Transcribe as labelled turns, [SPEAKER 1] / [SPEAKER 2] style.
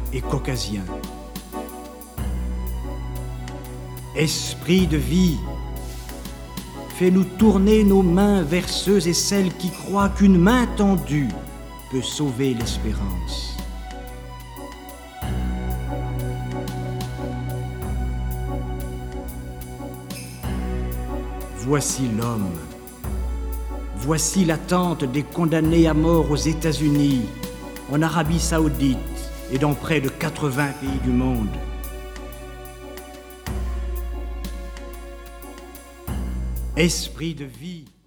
[SPEAKER 1] et caucasien. Esprit de vie, fais-nous tourner nos mains vers ceux et celles qui croient qu'une main tendue peut sauver l'espérance. Voici l'homme, voici l'attente des condamnés à mort aux États-Unis, en Arabie Saoudite et dans près de 80 pays du monde. Esprit de vie.